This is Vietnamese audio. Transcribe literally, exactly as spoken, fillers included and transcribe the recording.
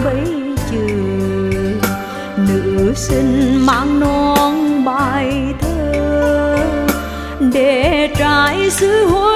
bấy trường. Nữ sinh mang non bài thơ để trải xứ hoa